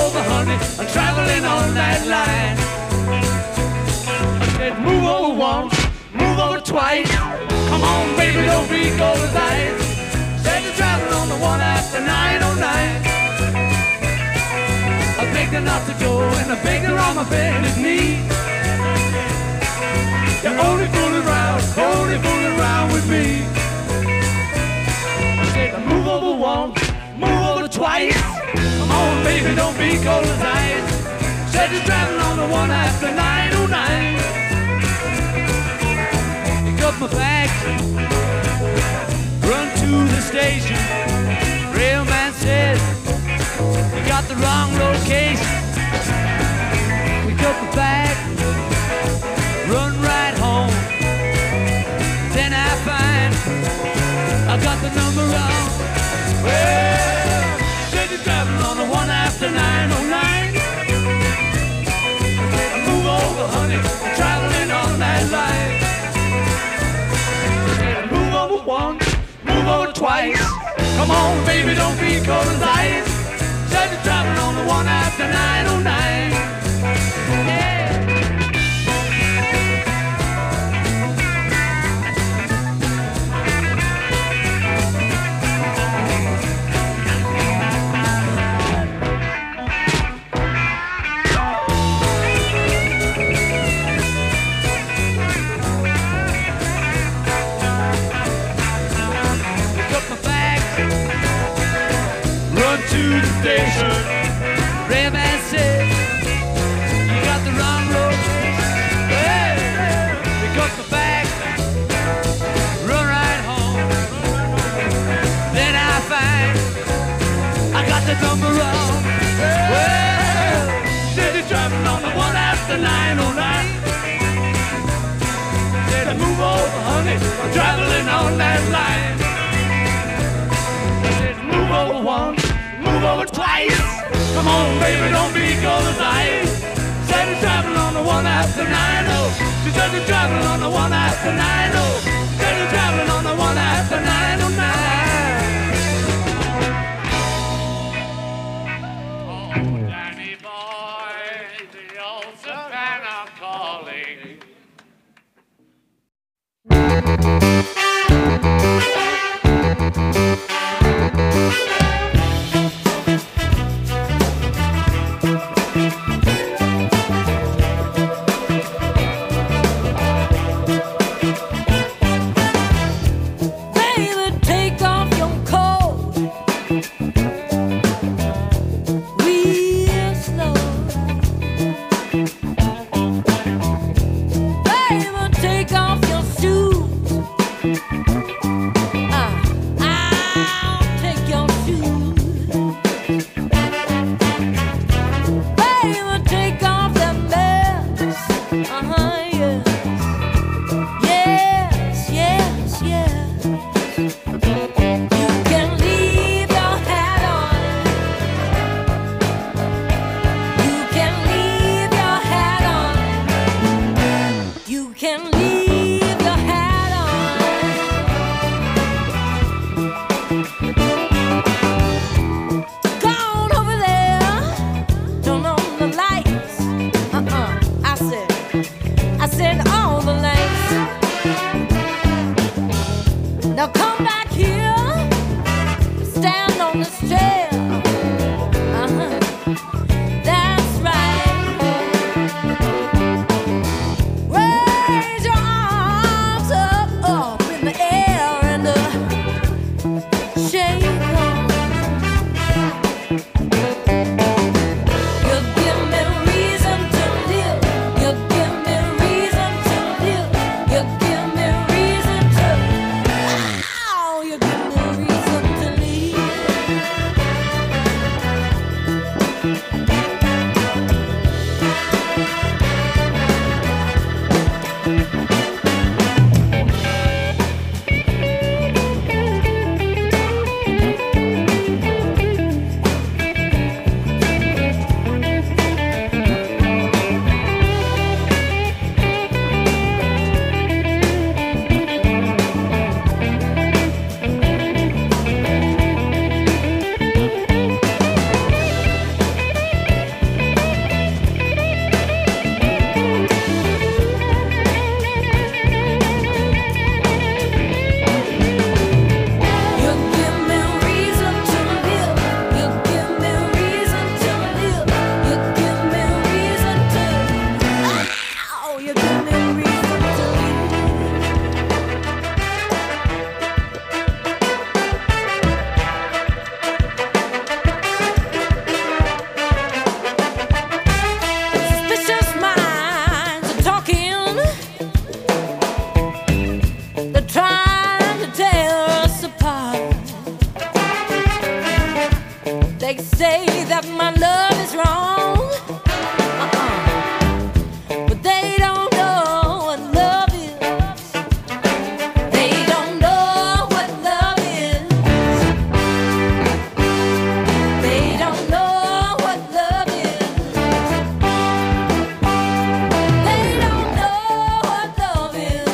over, honey, I'm traveling on that line. I said, move over once, move over twice. Come on, baby, don't be cold as ice. Said you're traveling on the one after 909. I begged her not to go, and I begged her on my bended knee. You're only fooling around with me. I said, move over once, move over twice. Come on, baby, don't be cold as ice. Said you're traveling on the one after 909. Pick up my bags, run to the station. Railman said, you got the wrong location. Pick up my bag, run right home. Then I find I got the number wrong. Well, said you're traveling on the one after 909. Move over, honey, I'm traveling on that line. Said move over once, move over twice. Come on, baby, don't be cold as ice. Said you're traveling on the one after 909. Yeah. To the station, Railman said, you got the wrong road. Hey, pick up the bag, run right home. Then I find I got the number wrong. Well, said you're traveling on the one after 909. Said I move over, honey, I'm traveling on that line. Said move over once, move over twice. Come on, baby, don't be cold as ice. Said you're traveling on the one after 9-0. She said you're traveling on the one after 9-0. Said you're traveling on the one after 909. Oh, Danny boy, the old Savannah calling. We're say that my love is wrong, but they don't know what love is. They don't know what love is. They don't know what love is. They don't know what love is.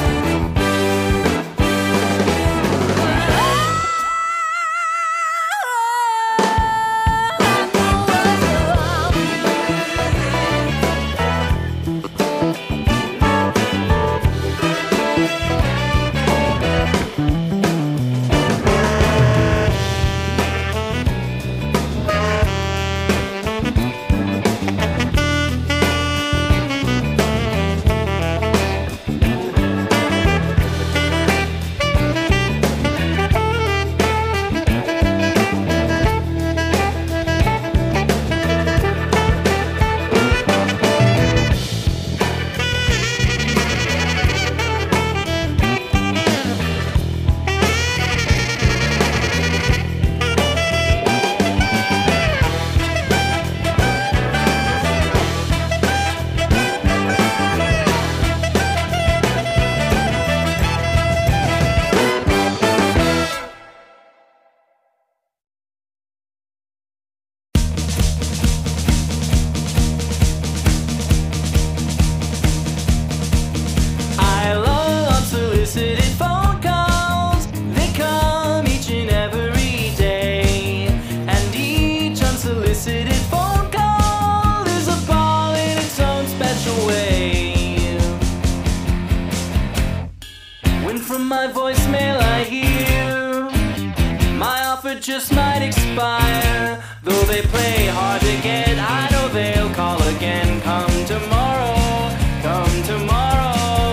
From my voicemail I hear my offer just might expire. Though they play hard to get, I know they'll call again. Come tomorrow, come tomorrow.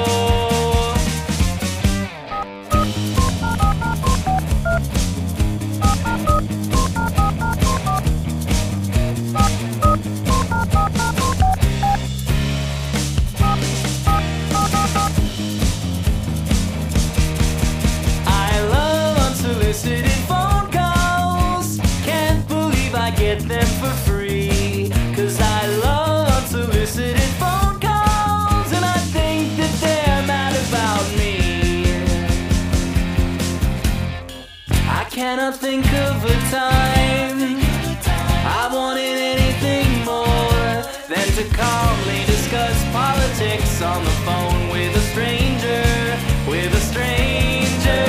Get them for free, 'cause I love unsolicited phone calls, and I think that they're mad about me. I cannot think of a time I wanted anything more than to calmly discuss politics on the phone with a stranger, with a stranger.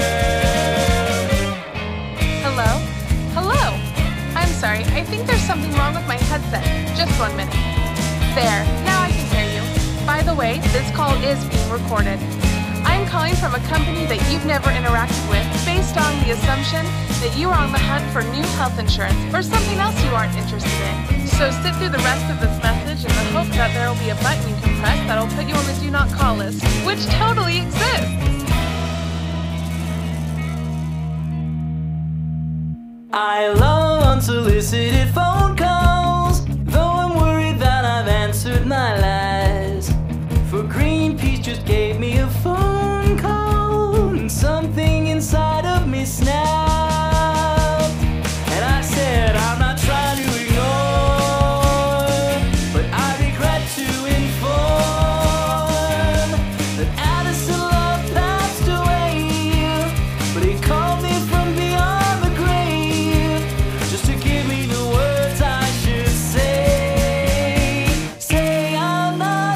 Hello? Hello? I'm sorry, I think there's something wrong with my headset. Just 1 minute. There, now I can hear you. By the way, this call is being recorded. I'm calling from a company that you've never interacted with based on the assumption that you are on the hunt for new health insurance or something else you aren't interested in. So sit through the rest of this message in the hope that there will be a button you can press that'll put you on the do not call list, which totally exists. I love unsolicited phone calls, though I'm worried that I've answered my last. For Greenpeace just gave me a phone call, and something inside of me snapped. And I said, I'm not trying to ignore, but I regret to inform that Addison Love passed away. But he called me from beyond the grave, just to give me the words I should say. Say I'm not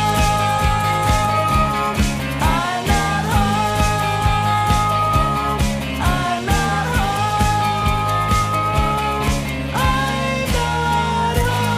home, I'm not home, I'm not home, I'm not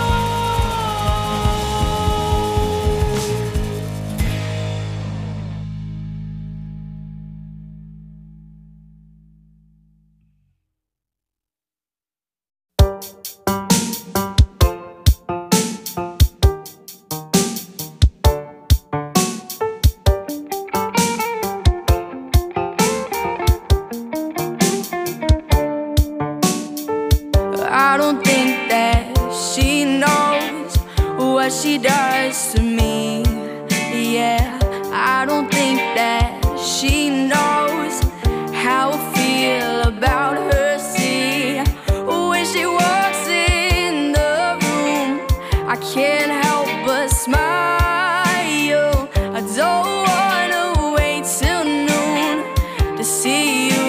I don't think that she knows what she does to me. Yeah, I don't think that she knows how I feel about her. See, when she was I can't help but smile. I don't wanna wait till noon to see you,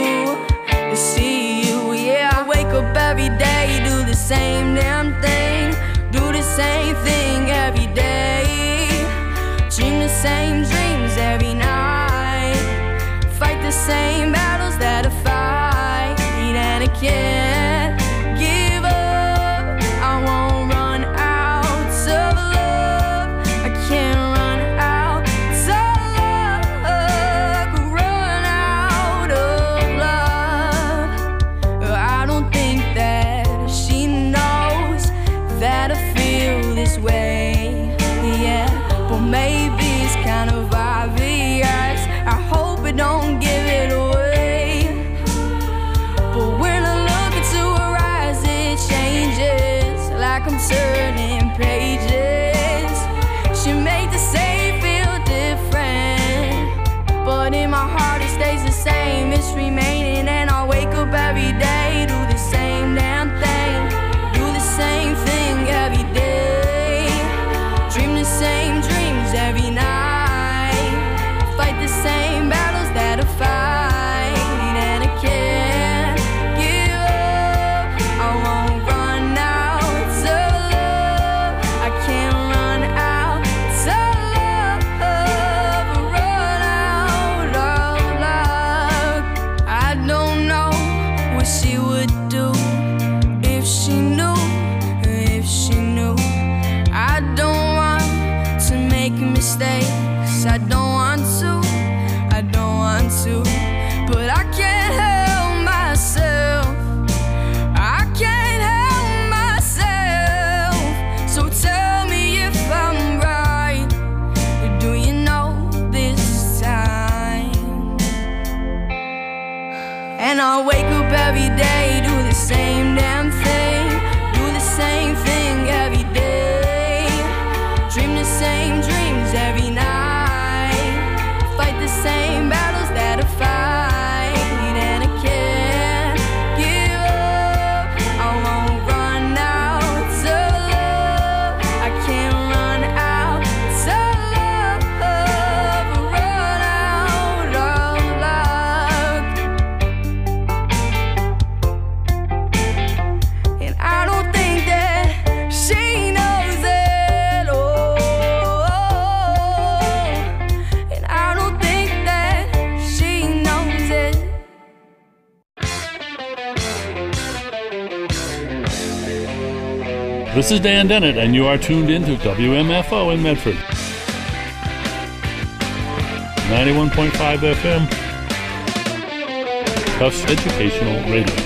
yeah. I wake up every day, do the same damn thing, do the same thing every day, dream the same dreams every night, fight the same battles that I fight, and I can't give up. I won't run out of love. I can't run out of love. Run out of love. I don't think that she knows that I feel this way, yeah. But maybe it's kind of obvious. I hope it don't give it away. But when I look into her eyes, it changes, like I'm turning pages. She made the same feel different, but in my heart it stays the same. It's remaining, and I wake up every day, do the same damn thing, do the same thing every day, dream the same dreams every night, fight the same battles that I fight, and I can't give up. I won't run out of love. I can't run out of love. Run out of love. I don't know what she would do if she knew, if she knew. I don't want to make mistakes. I don't want to, I don't want to, but I can't help myself. I can't help myself. So tell me if I'm right. Do you know this time? And I wake up every day, do the same damn thing, do the same thing every day, dream the same dreams every night, fight the same battles that I fight, and I can't give up. I won't run out of love. I can't run out of love. Run out of love. And I don't think that she knows it. Oh, and I don't think that she knows it. This is Dan Dennett, and you are tuned in to WMFO in Medford. 91.5 FM. Tufts Educational Radio.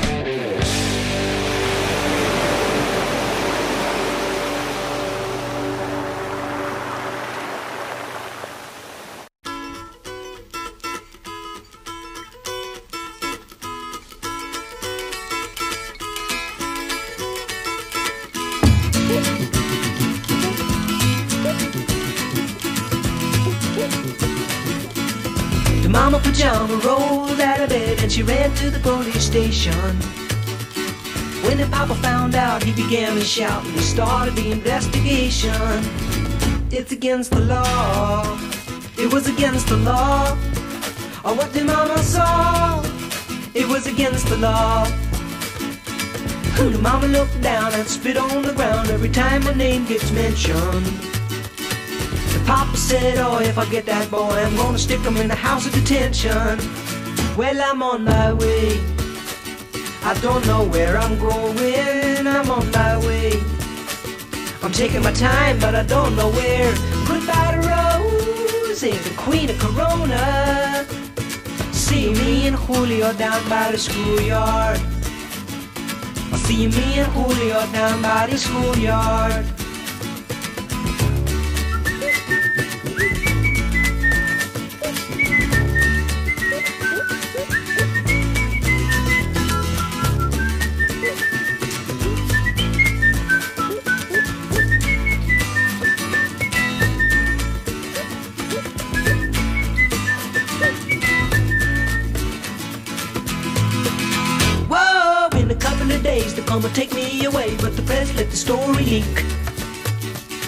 The mama pajama rolled out of bed and she ran to the police station. When the papa found out, he began to shout and he started the investigation. It's against the law. It was against the law. Or what the mama saw. It was against the law. The mama looked down and spit on the ground every time my name gets mentioned. The papa said, oh, if I get that boy, I'm gonna stick him in the house of detention. Well, I'm on my way. I don't know where I'm going. I'm on my way. I'm taking my time, but I don't know where. Goodbye to Rose, the queen of Corona. See me and Julio down by the schoolyard. I'll see me and Julio down by the schoolyard. They're gonna take me away, but the press let the story leak.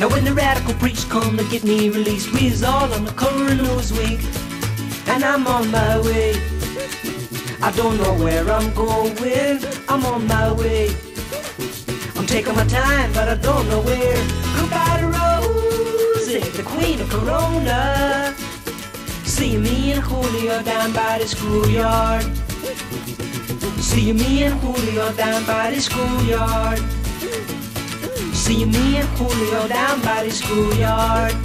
Now when the radical preach come to get me released, we is all on the coroner's wing, and I'm on my way. I don't know where I'm going, I'm on my way. I'm taking my time, but I don't know where. Goodbye to Rosie, the queen of Corona. See me and Julio down by the schoolyard. See me and Julio down by the schoolyard. See me and Julio down by the schoolyard.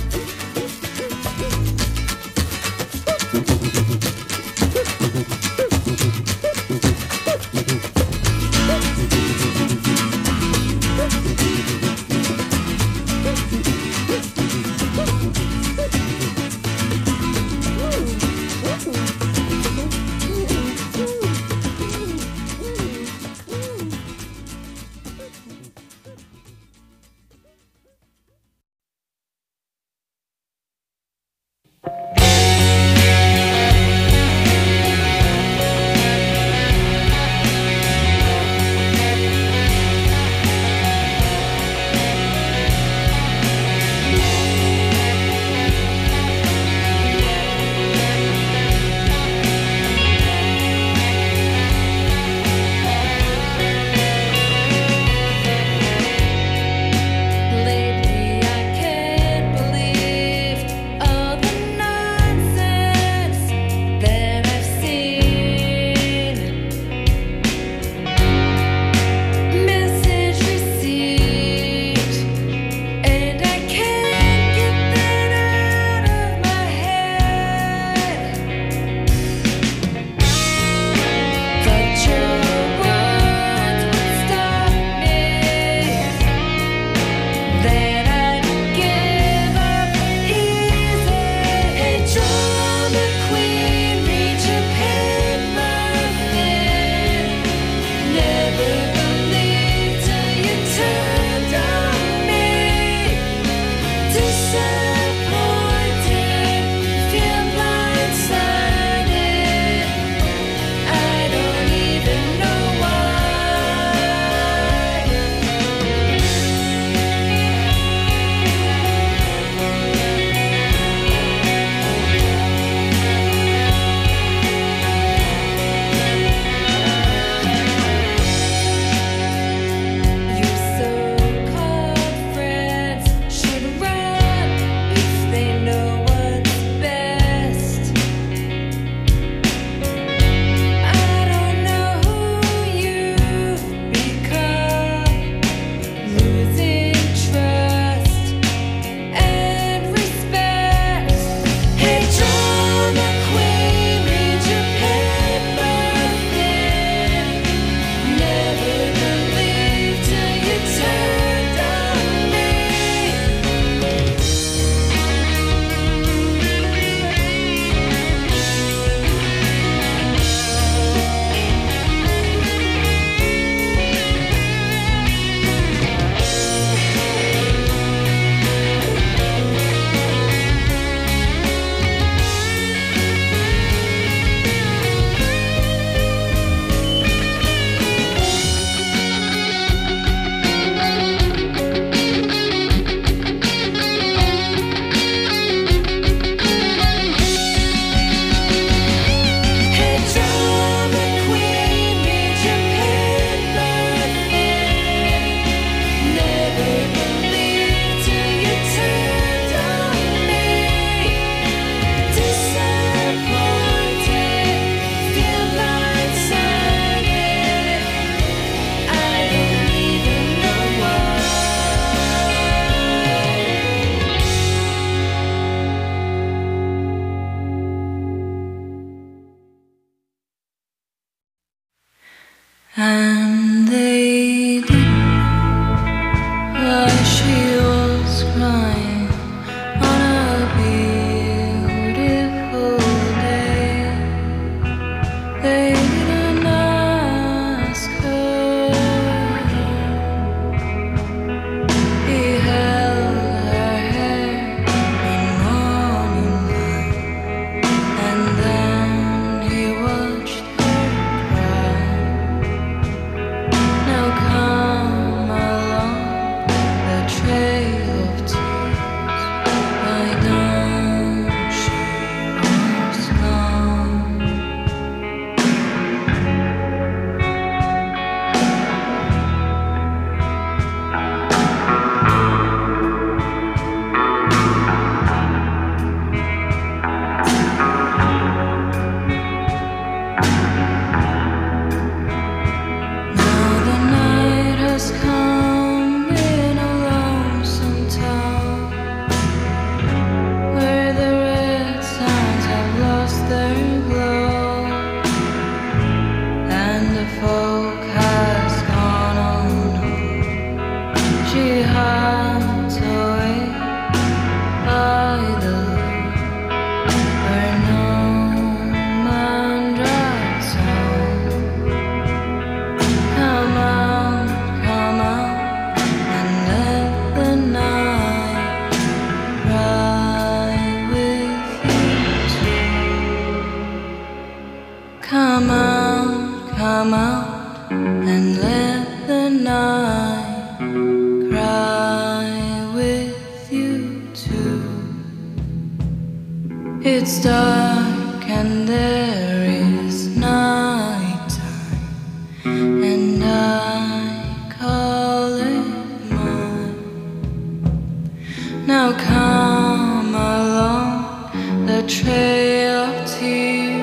It's dark and there is night time, and I call it mine. Now come along the trail of tears.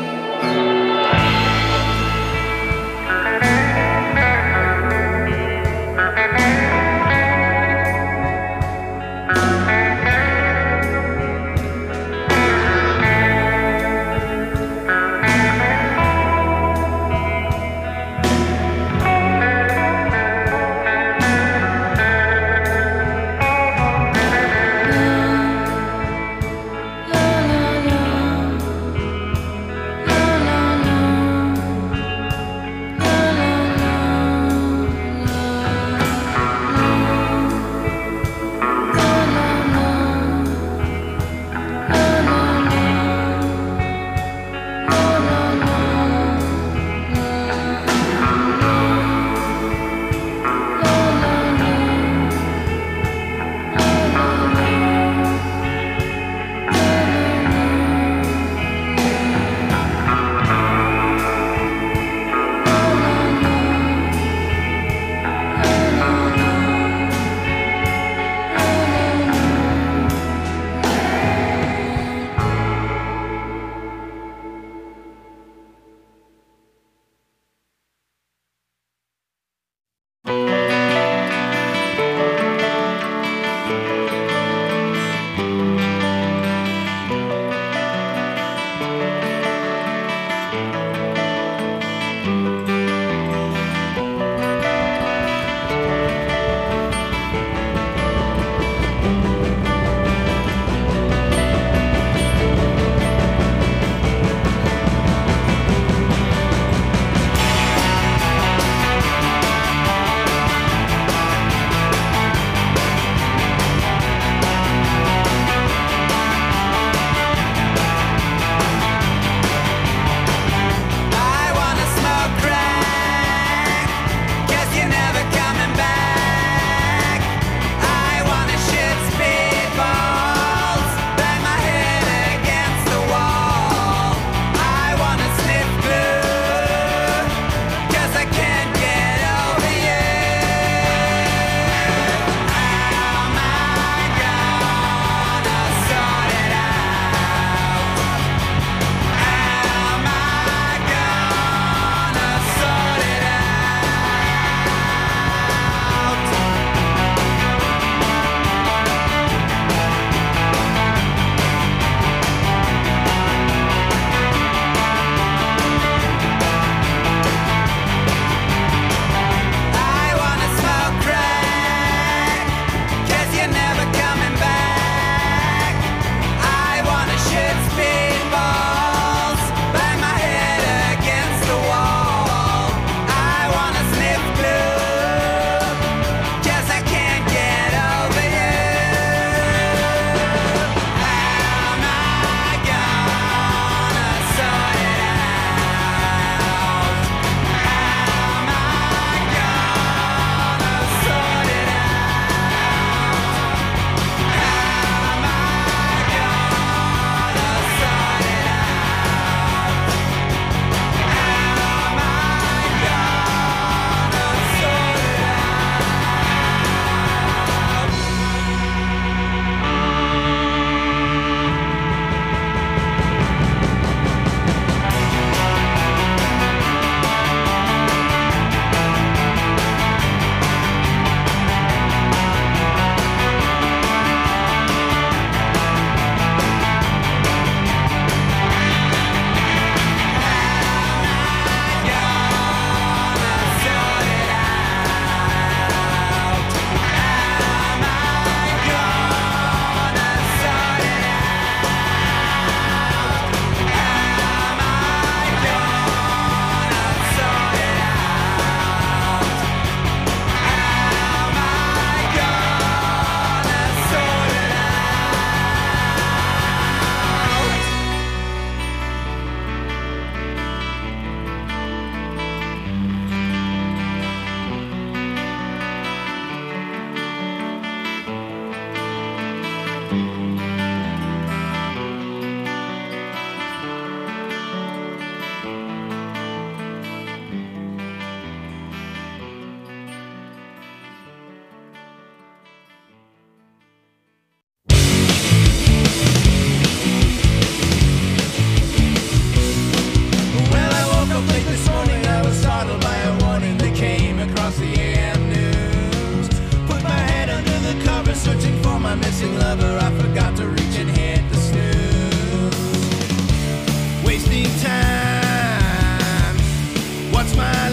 missing lover, I forgot to reach and hit the snooze. Wasting time, what's my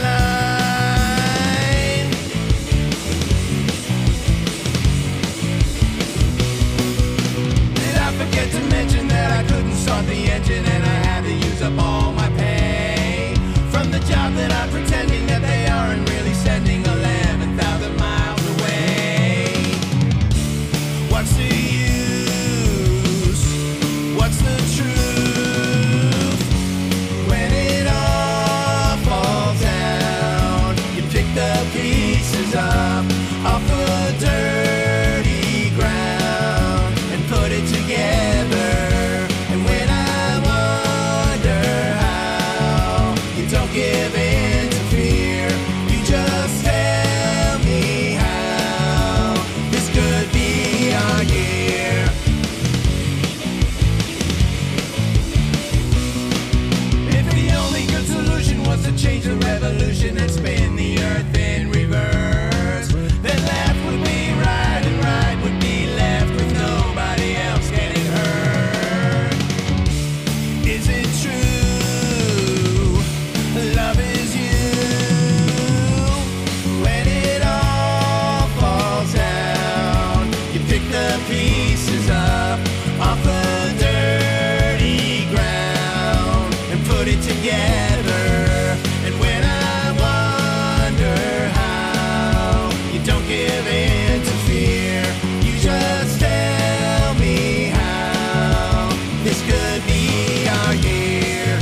line? Did I forget to mention that I couldn't start the engine and I had to use up all my pay from the job that I'm pretending that they aren't really sending 11,000 miles away? What's the use? What's the truth? When it all falls down, you pick the pieces up off the dirty ground and put it together. And when I wonder how you don't give in to fear, you just tell me how this could be our year. If the only good solution was to change the revolution and spin the earth in reverse, then left would be right and right would be left with nobody else getting hurt. Is it true? Love is you. When it all falls down, you pick the pieces up off the dirty ground and put it together. And when I wonder how you don't give in to fear, you just tell me how this could be our year.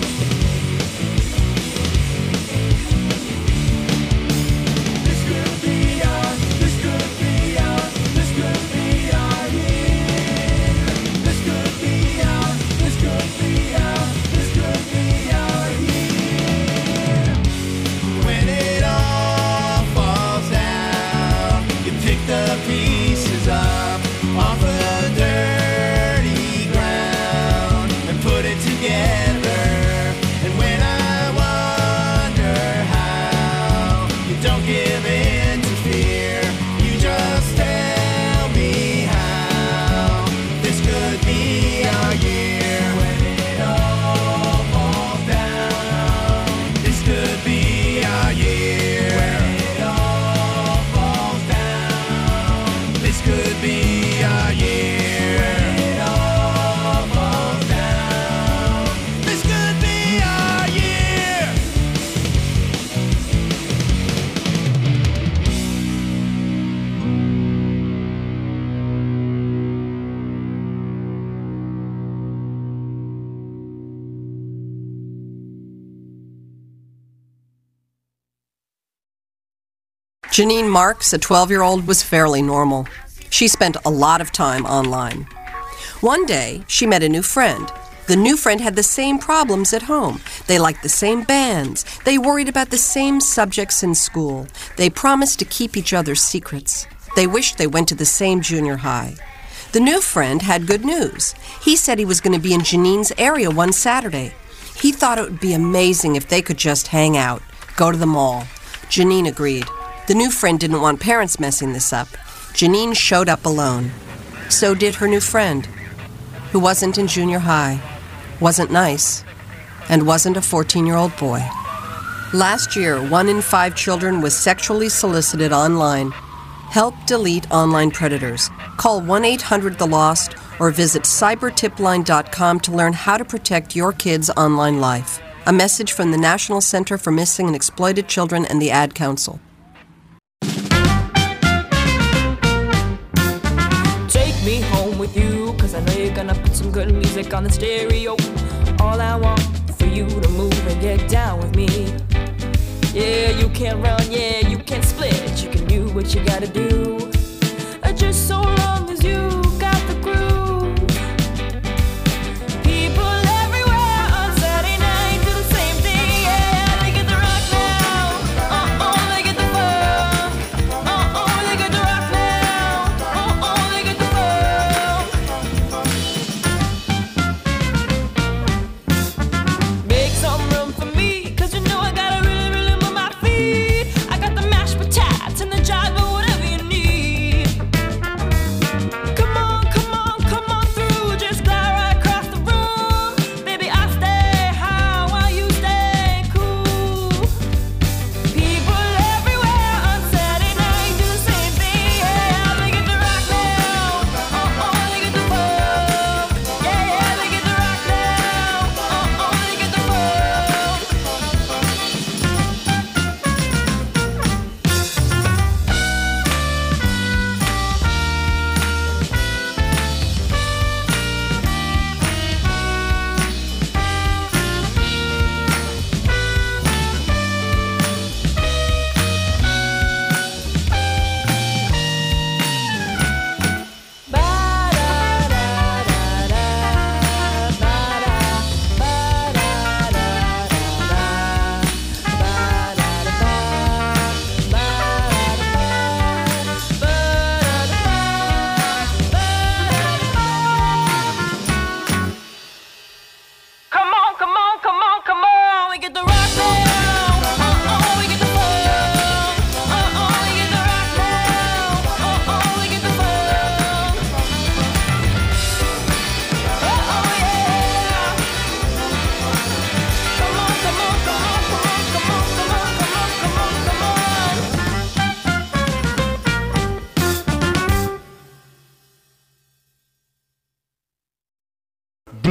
This could be our, this could be our, this could be our year. This could be our, this could be our, this could be our year. When it all falls down, you pick the pieces up off the dirty ground and put it together. And when I wonder how you don't give in to fear, you just tell me how this could be our year. When it all falls down, this could be our year. When it all falls down, this could be our year. When it all falls down, this could be our year. Janine Marks, a 12-year-old, was fairly normal. She spent a lot of time online. One day, she met a new friend. The new friend had the same problems at home. They liked the same bands. They worried about the same subjects in school. They promised to keep each other's secrets. They wished they went to the same junior high. The new friend had good news. He said he was going to be in Janine's area one Saturday. He thought it would be amazing if they could just hang out, go to the mall. Janine agreed. The new friend didn't want parents messing this up. Janine showed up alone. So did her new friend, who wasn't in junior high, wasn't nice, and wasn't a 14-year-old boy. Last year, 1 in 5 children was sexually solicited online. Help delete online predators. Call 1-800-THE-LOST or visit cybertipline.com to learn how to protect your kids' online life. A message from the National Center for Missing and Exploited Children and the Ad Council. Take me home with you, 'cause I know you're gonna put some good music on the stereo. All I want for you to move and get down with me. Yeah, you can't run, yeah, you can't split. You can do what you gotta do. Just so long as you got the groove. People everywhere on Saturday night do the same thing, yeah. They get the rock now, they get the funk. They get the rock now, they get the funk. Make some room for me, 'cause you know I gotta really, really move my feet. I got the mashed potatoes and the jive, but whatever you need.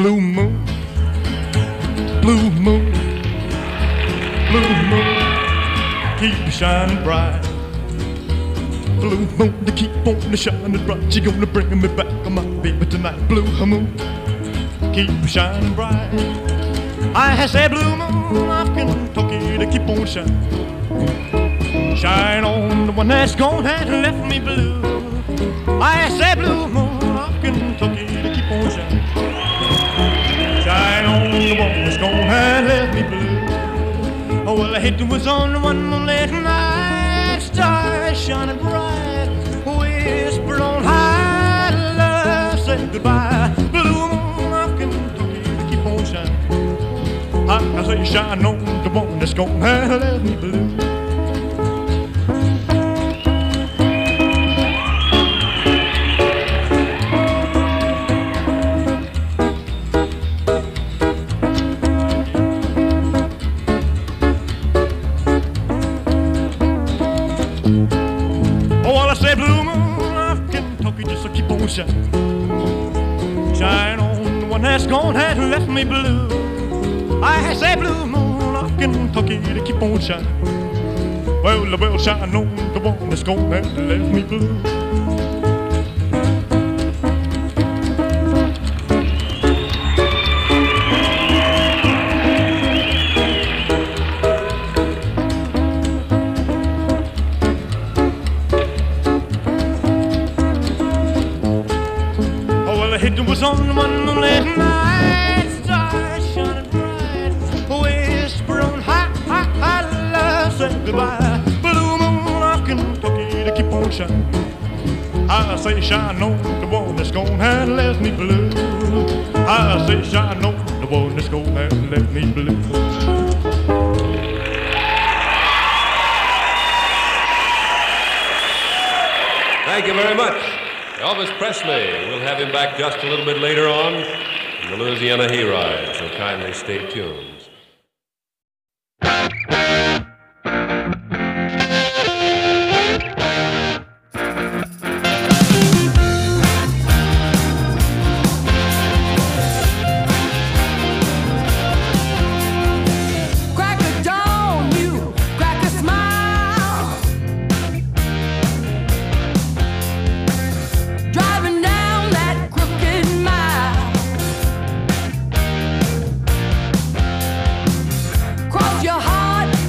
blue moon, blue moon, blue moon, keep shining bright. Blue moon, to keep on shining bright. She gonna bring me back, my baby, tonight. Blue moon, keep shining bright. I said blue moon of Kentucky to keep on shining. Shine on the one that's gone and left me blue. I said blue moon of Kentucky to keep on shining. Shine on the one that's gone and left me blue. Oh, well, I hate it was on one moonlit night. Stars shining bright, whisper on high, love say goodbye. Blue moon of Kentucky to keep on shining. I say shine on the one that's gone and left me blue. Shine on the one that's gone and left me blue. I say blue moon of Kentucky to keep on shining. Well, shine on the one that's gone and left me blue. On one moonlit night, stars shining bright, whisper on high, high, high, love, say goodbye. Blue moon of Kentucky to keep on shining. I say shine on the one that's gone and left me blue. I say shine on the one that's gone and left me blue. Thank you very much. Elvis Presley. We'll have him back just a little bit later on in the Louisiana Hayride, so kindly stay tuned. Your heart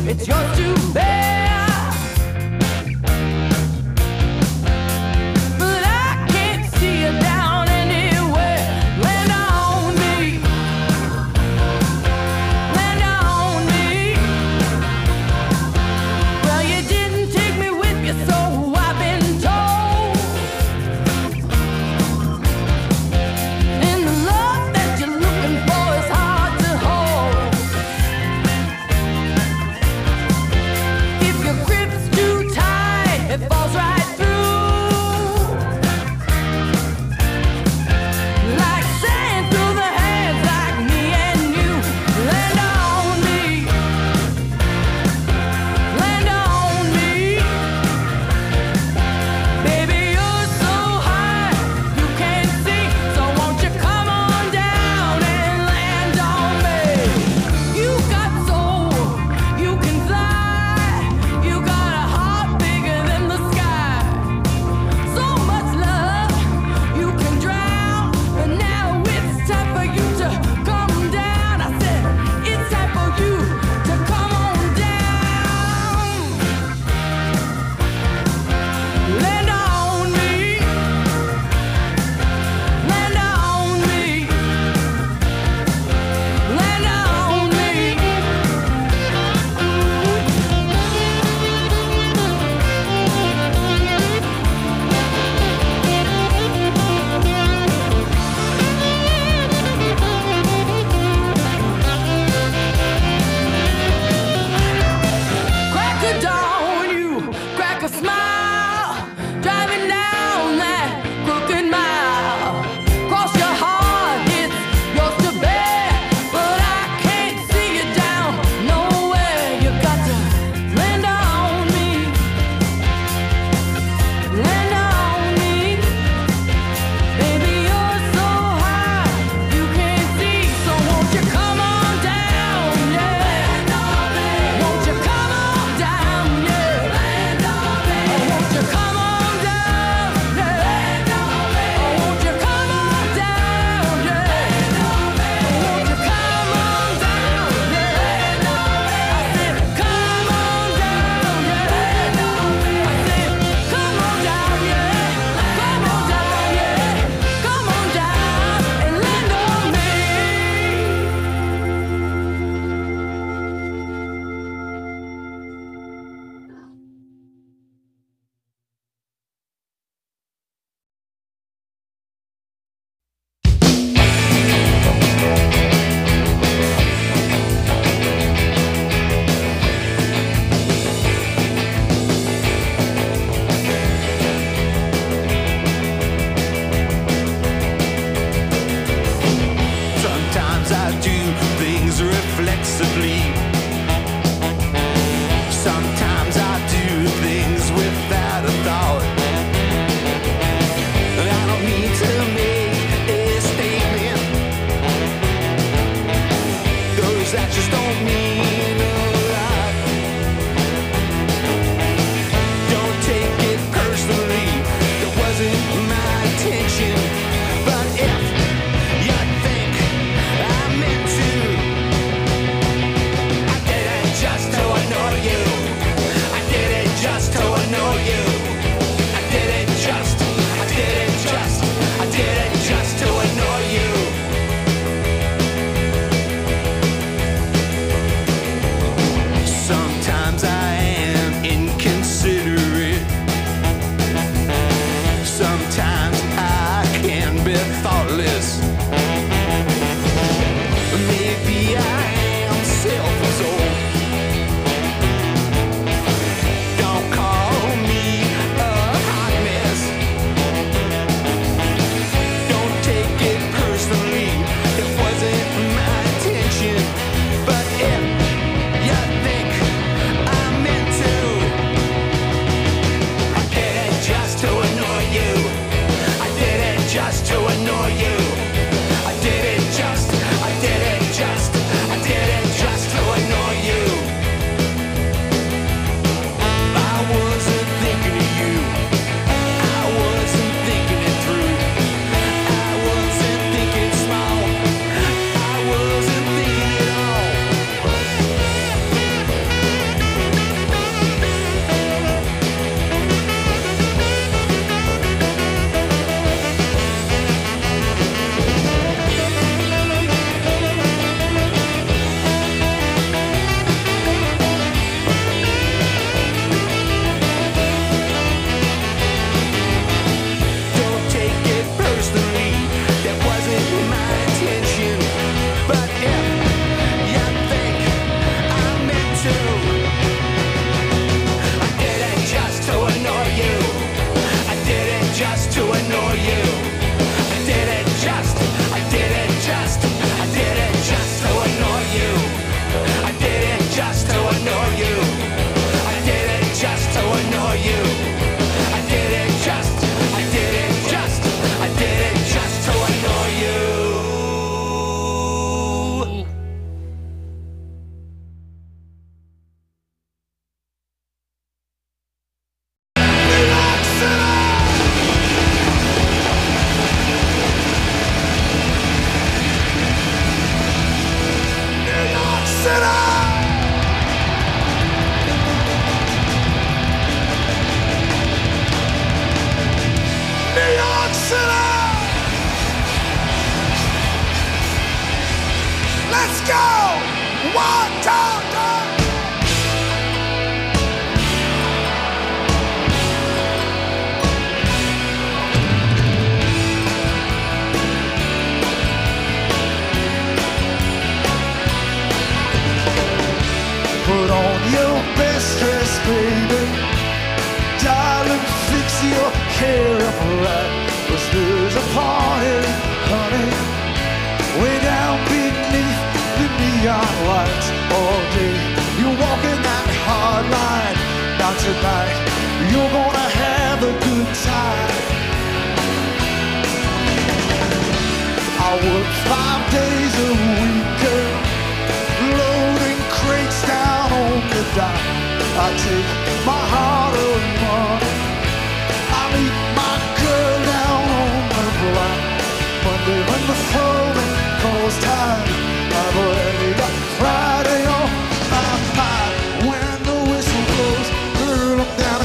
go! 1, 2, 3. Put on your best dress, baby. Darling, fix your hair up right. 'Cause there's a party, honey, way down beneath the neon lights. All day you're walking that hard line. Now tonight you're gonna have a good time. I work 5 days a week, girl, loading crates down on the dock. I take my hard-earned money, I meet my girl down on the block. Monday when the phone calls time, I've already got Friday on my mind. When the whistle blows, girl, I'm down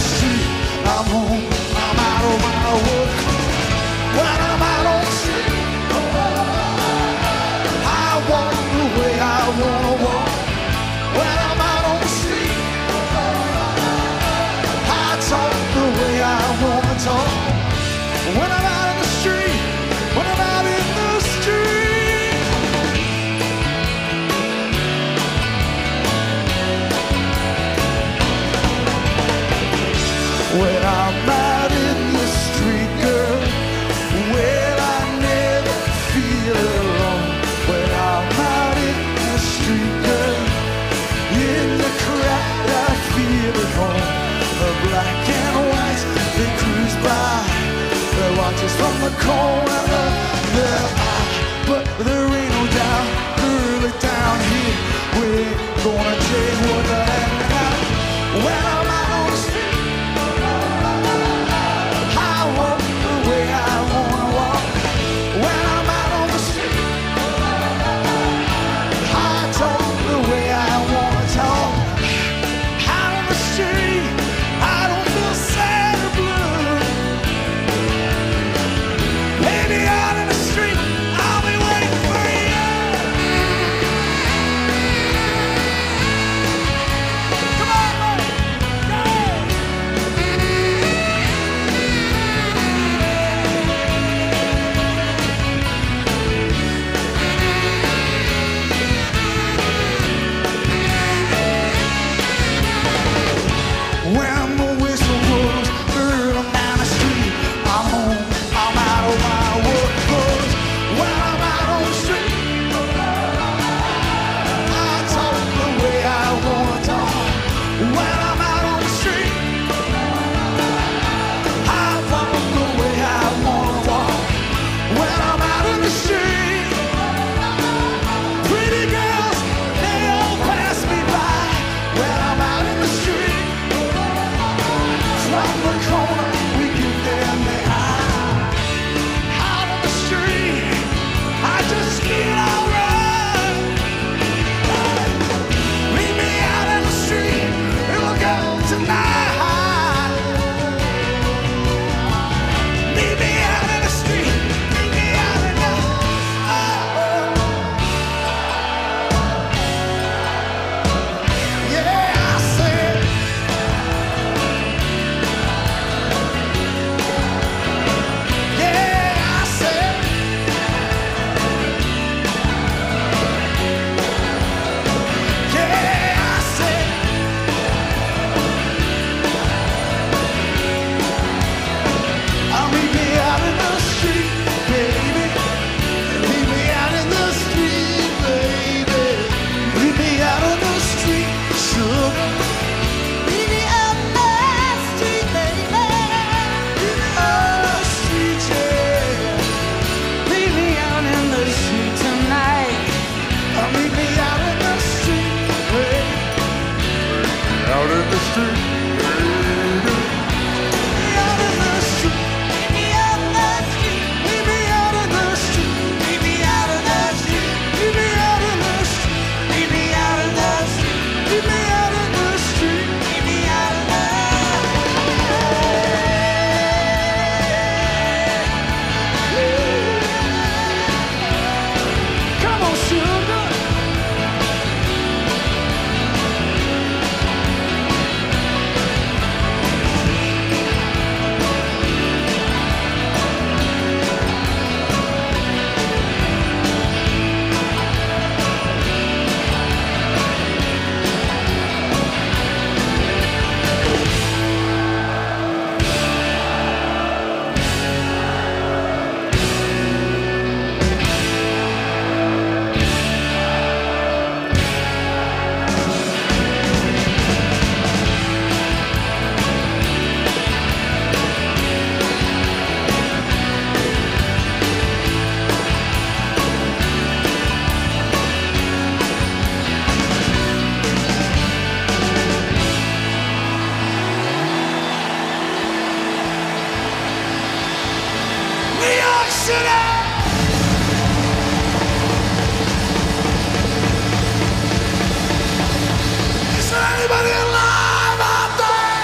Is there anybody alive out there?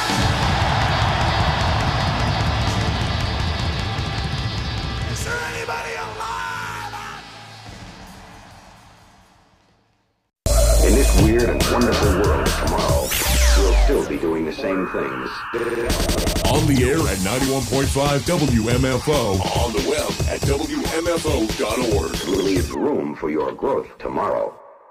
Is there anybody alive out In this weird and wonderful world tomorrow, we'll still be doing the same things. On the air at 91.5 WMFO. On the web at WMFO.org. Leave room for your growth tomorrow.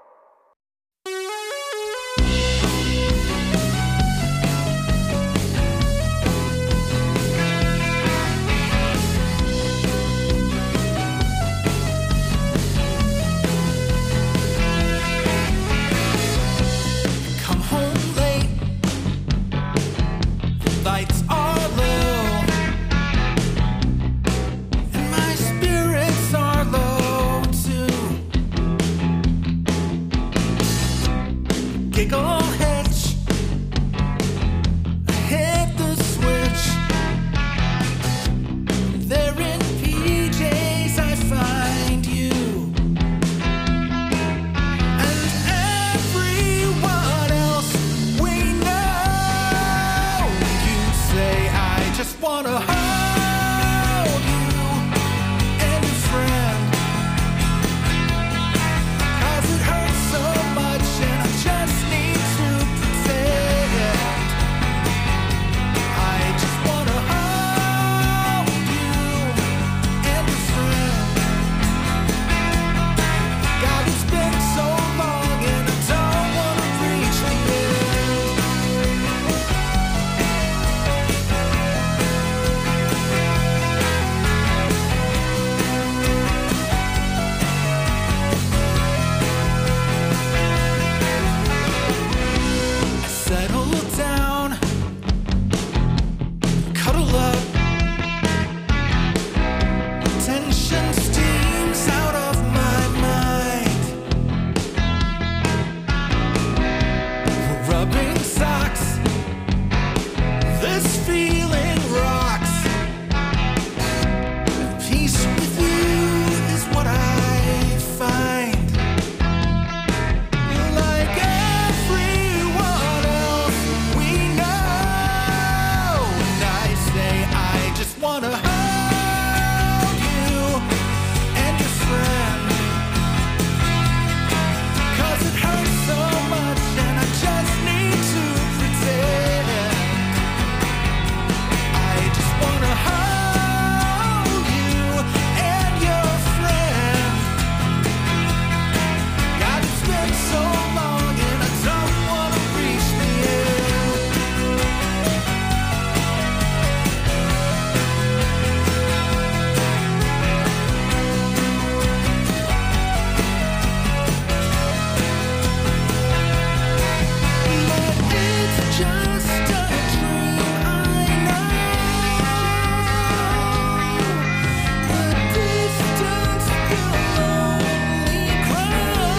Come home late. The lights are low, and my spirits are low too. Giggle hitch. I hit the switch. There in PJs I find you. And everyone else we know. You say I just wanna hold you and your friend. 'Cause it hurts so much and I just need to pretend. I just wanna hold you and your friend. God, it's been so long and I don't wanna reach the end. I settle down, cuddle up. Tension steams out of my mind. Rubbing socks. This feeling rocks. Peace with you is what I find. Like everyone else we know. And I say I just wanna hold you and your friend. 'Cause it hurts so much and I just need to pretend. I just wanna hold you and your friend. God, it's been so long and I don't wanna reach the end. But it's just a dream, I know. The distance will only grow.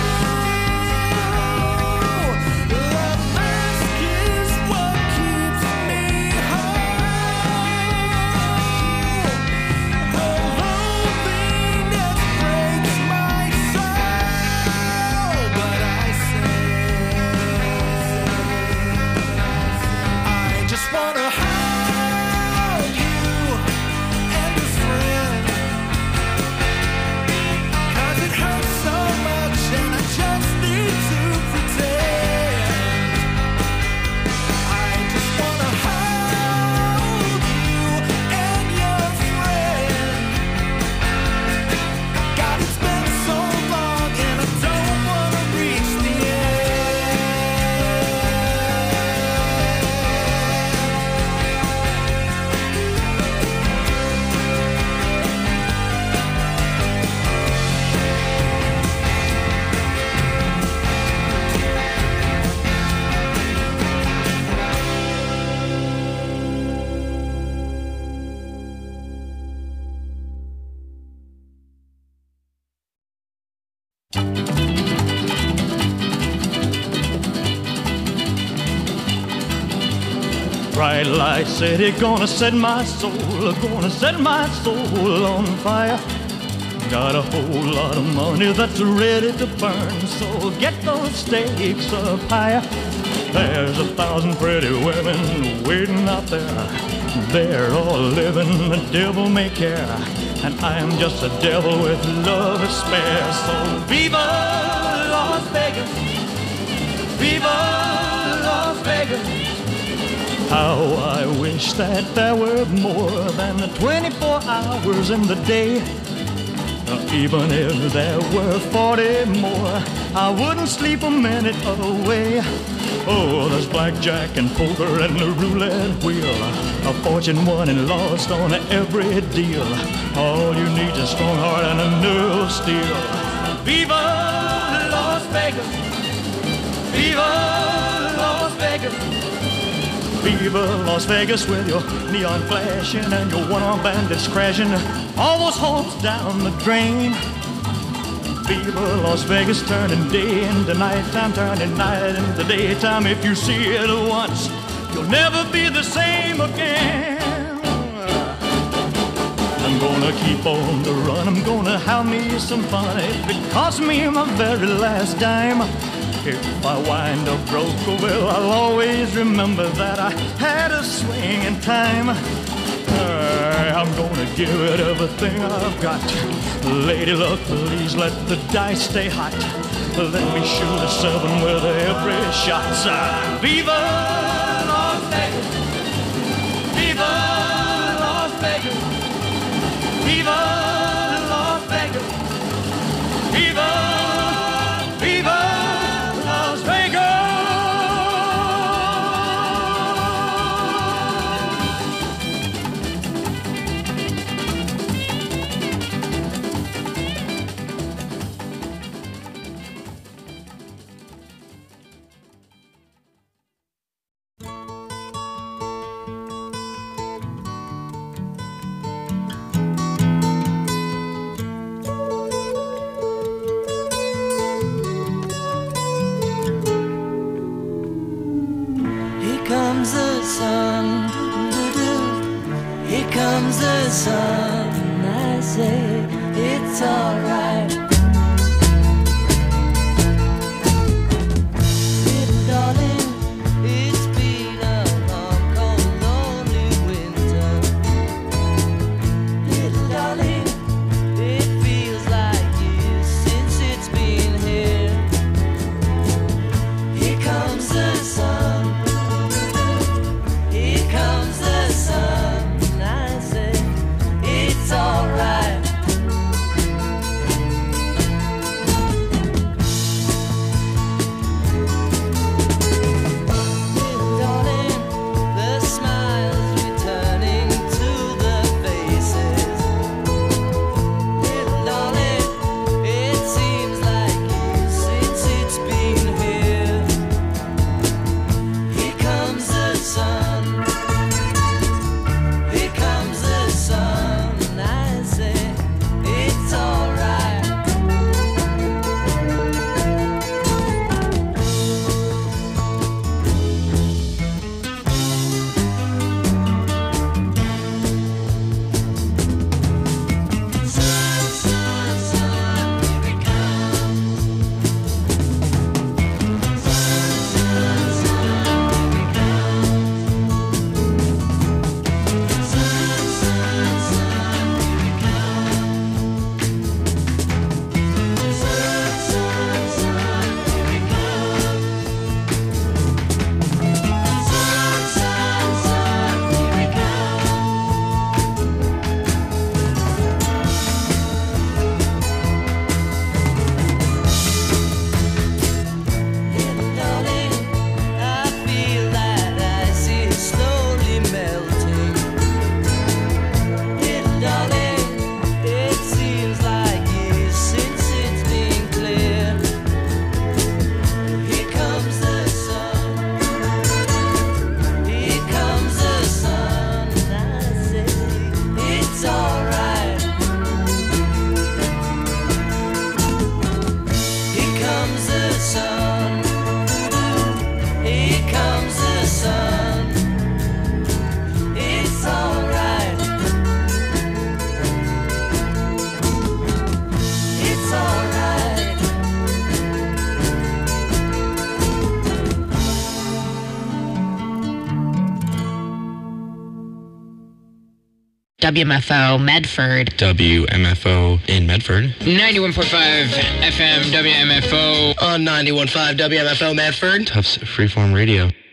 The mask is what keeps me whole. The loneliness breaks my soul. But I say, I just wanna hold you and your friend. 'Cause it hurts so much and I just need to pretend. I just wanna hold you and your friend. God, it's been so long and I don't wanna reach the Bright light city, gonna set my soul on fire. Got a whole lot of money that's ready to burn, so get those stakes up higher. There's 1,000 pretty women waiting out there. They're all living the devil may care, and I am just a devil with love to spare. So viva Las Vegas, viva Las Vegas. How I wish that there were more than 24 hours in the day. Even if there were 40 more, I wouldn't sleep a minute away. Oh, there's blackjack and poker and the roulette wheel, a fortune won and lost on every deal. All you need is a strong heart and a nerve of steel. Viva Las Vegas, viva Las Vegas, viva Las Vegas with your neon flashing and your one-armed bandits crashing all those hopes down the drain. Viva Las Vegas, turning day into nighttime, turning night into daytime. If you see it once, you'll never be the same again. I'm gonna keep on the run, I'm gonna have me some fun. If it costs me my very last dime, if I wind up broke, well, I'll always remember that I had a swing in time. I'm gonna give it everything I've got. Lady luck, please let the dice stay hot. Let me shoot a 7 with every shot. Viva Las Vegas, viva Las Vegas, viva Las Vegas, viva, viva Las Vegas. Comes the sun, I say it's alright. Little darling, it's been a long, cold, lonely winter. Little darling, it feels like years since it's been here. Here comes the sun. Here comes the sun. It's alright. WMFO Medford. WMFO in Medford. 91.5 FM WMFO. On 91.5 WMFO Medford. Tufts Freeform Radio.